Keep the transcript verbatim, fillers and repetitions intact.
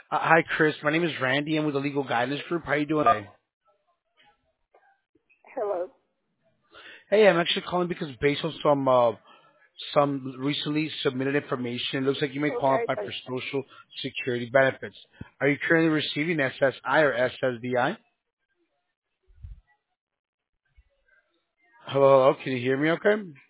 Uh, hi, Chris. My name is Randy. I'm with the Legal Guidance Group. How you doing today? Hello. Hey, I'm actually calling because based on some uh, some recently submitted information, it looks like you may Okay, qualify thank for Social Security benefits. Are you currently receiving S S I or S S D I? Hello, hello. Can you hear me? Okay.